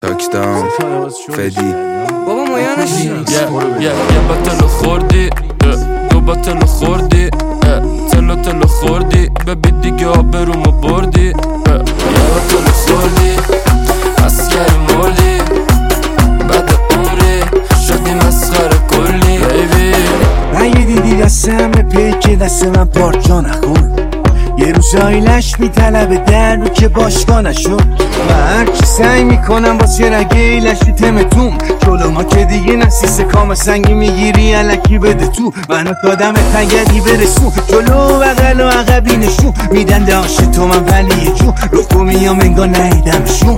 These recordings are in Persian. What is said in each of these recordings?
تاکدام فدی بابا مایانش یه بطلو خوردی دو بطلو خوردی تلو خوردی ببی دیگه آبرومو بردی یه بطلو خوردی اسکر مردی بعد عمری شدی مسخره کلی بیبی اگه دیدی دستم به پیک دست من پارچا نخون یه روز آیلش میطلبه در رو که باشگاه نشد و هرچی سعی میکنم واسه رگه ایلش تو تمتون جلو ما که دیگه نسیس کام سنگی میگیری علکی بده تو منو دادم تگری برسون جلو بغل و عقبی نشون میدن داشت تو من ولی یه جو رخو میام انگار نهیدمشون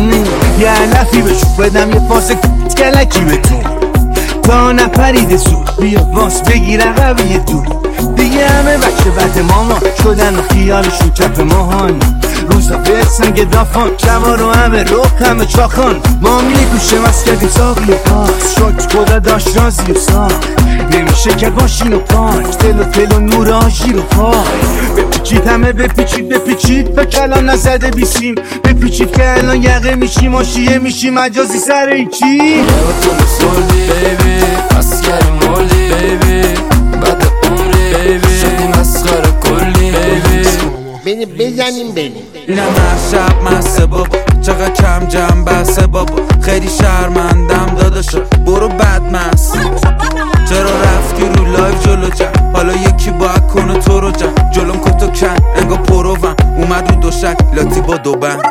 یه علفی بشون بدم یه پاس کلکی بتون تا نپریده زود بیا واس بگیر عقبی دور دیگه همه بچه بد ماما شدن و خیالشون چپ ماهان روزا برسن گدافان شبا رو همه روح همه چاخان ما میلی گوشه مست کردیم ساقی و پاس شد خدا داشت رازی و ساق نمیشه که باشین و پاک تل و نور آشی رو پاک بپیچید همه بپیچید به کلام نزده بیسیم بپیچید که الان یقه میشیم آشیه میشیم مجازی سر ایچی یه بطلو خوردی بیبی اسکر مردی بیبی بعد عمری بیبی شدی مسخره کلی بیبی بینی بزنیم بریم اینم هر شب مسته بابا چقدر کم جمع بسته بابا خیلی شرمندم داداشا برو بدمست چرا رفتی رو لایف جلو جمع حالا یکی باید کنه تو رو جمع جلوم کتو کن انگا پروم اومد رو دوشک لاتی با دو بند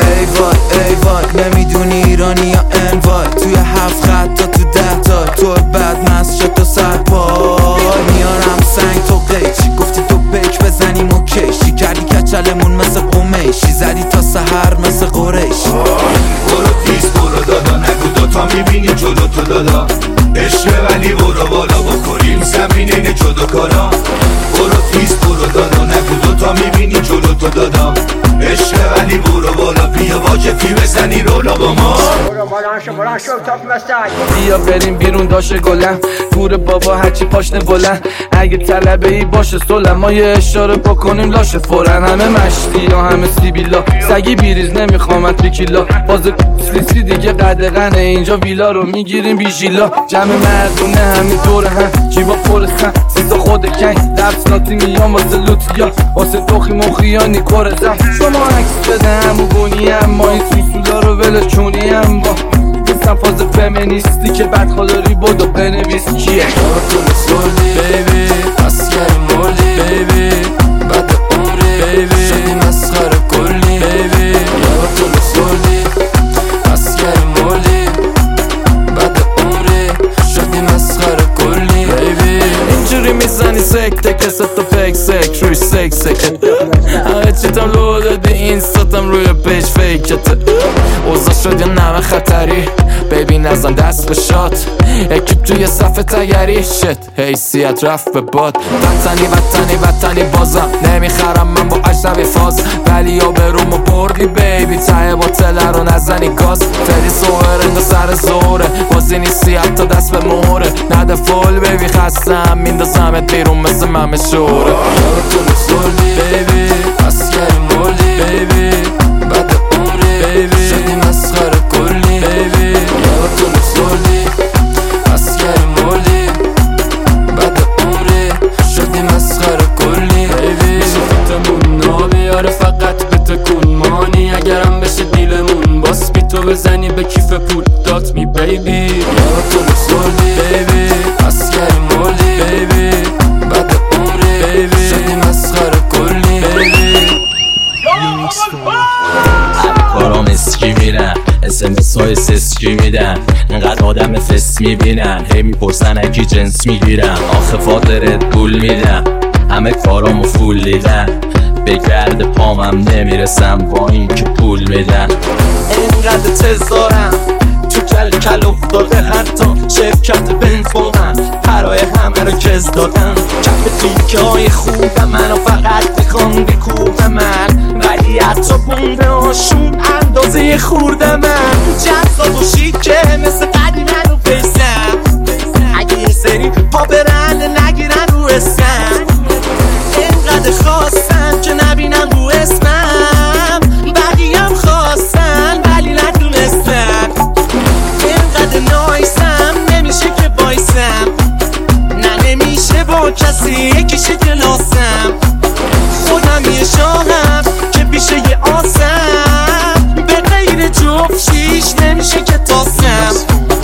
ای وای نمیدونی ایرانی یا انوای توی 7 خط تا تو 10 تا تو بدمست شد تو سر پای میارم سنگ تو قیچ گفتی تو بک بزنیم و کشی کردی کچلمون مثل قمیشی زدی تا سحر مثل قریش برو پیس برو دادا نگو دوتا میبینی جلو تو دادا عشق ولی برو بالا بکنیم زمین اینه جدا کارا برو پیس برو دادا نگو دوتا میبینی جلو تو دادا عشق ولی برو بالا بیا واجفی بزنی رولا با ما بیا بریم بیرون داشه گلم پور بابا هرچی پاشنه بلند اگه طلبه ای باشه سلم ما یه اشاره بکنیم لاشه فورن همه مشتی یا همه سیبیلا سگی بیریز نمیخوامت بیکیلا باز سلیسی دیگه قدقنه اینجا ویلا رو میگیریم بیشیلا جمع مردونه همین دوره هم جیبا پرسن سیزا خود کنگ دبس ناتی میان واسه لوتیا واسه توخی مخیانی کرزم شما عکس بده همو گونی هم ما این سوسولا رو ول چونی هم با بسن فاز فمینیستی که بدخالاری بودو بنویس کیه یه بطلو خوردی بیبی اسکر مردی بیبی بعد عمری بیبی شدی مسخره کلی بیبی یه بطلو خوردی اسکر مردی بعد عمری شدی مسخره کلی بیبی اینجوری میزنی سکته کست و پک سک روی سک همه چیتم لو دادی اینستاتم روی پیج فیکته اوضاع شد یا نمه خطری بیبی نزن دست به شات اکیب توی صفحه تگری شت حیثیت رفت به باد وطنی بازم نمیخرم من با عشقی فاز ولی یا برومو بردی بیبی ته باطله رو نزنی گاز فری سوهر انگا سر زوره بازی نیستی حتی دست به موره نده فول بیبی خستم میندازمت بیرون مثل ممه شوره یه بطلو خوردی بیبی اسکر مردی بیبی بعد عمری بیبی شدی مسخره کلی بیبی یه بطلو خوردی اسکر مردی بعد عمری شدی مسخره کلی بیبی میشه فیتمون نابیاره فقط به تکون مانی اگرم بشه دیلمون باس بی تو بزنی به کیف پول دات می بیبی یه بطلو خوردی بیبی اسکر مردی بیبی بعد عمری بیبی شدی مسخره کلی بیبی کارام اسکی میرن اسمس های سسکی میدن انقدر آدم فس میبینن هی میپرسن اکی جنس میگیرن آخه فاطرت پول میدن همه کارامو فول دیدن به گرد پامم نمیرسم با این که پول میدن اینقدر تز دارم تو کل افتاده حتی شرکت بنز با من پرای همه رو کز دادم کف تیکه های خوب منو فقط میخوان بکوب من ولی حتی بونده هاشون اندازه خورده من جذاب و شیکه مثل قدیم رو پیسم اگه یه سری پا برن نگیرن رو اسم اینقدر خواستن که نبینن رو اسمم بقیه هم خواستن ولی نتونستن میشه که تاسم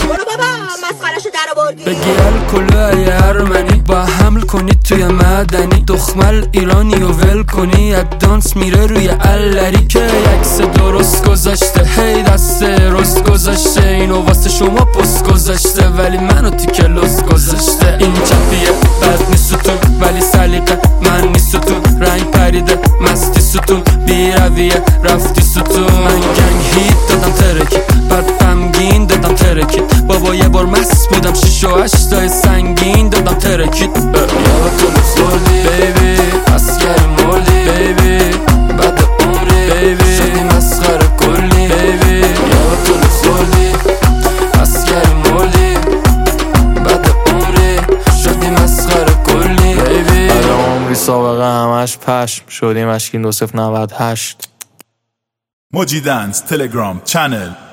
بگی الکل ارمنی با حمل کنی توی مدنی دخمل ایرانی و ول کنی دانس میره روی الری که عکس درست گذاشته هی دست رست گذاشته اینو واسه شما پست گذاشته ولی منو تیکه لست گذاشته این چپیه بد نیست ستون ولی سلیقه من نیست ستون رنگ پریده مستی ستون بی رویه رفتی ستون من گنگ هیت دادم ترکی بعد غمگین دادم ترکید بابا یه بار مست بودم 6 و 8 سنگین دادم ترکید یادتون سردی بیبی اسگر مردی بیبی بعد عمری بیبی شدی مسخره کلی بیبی یادتون سردی اسگر مردی بعد عمری شدی مسخره کلی بیبی بعد عمری سابقه همش پشم شدیم اشکین 2098 موجی دنس تلگرام چنل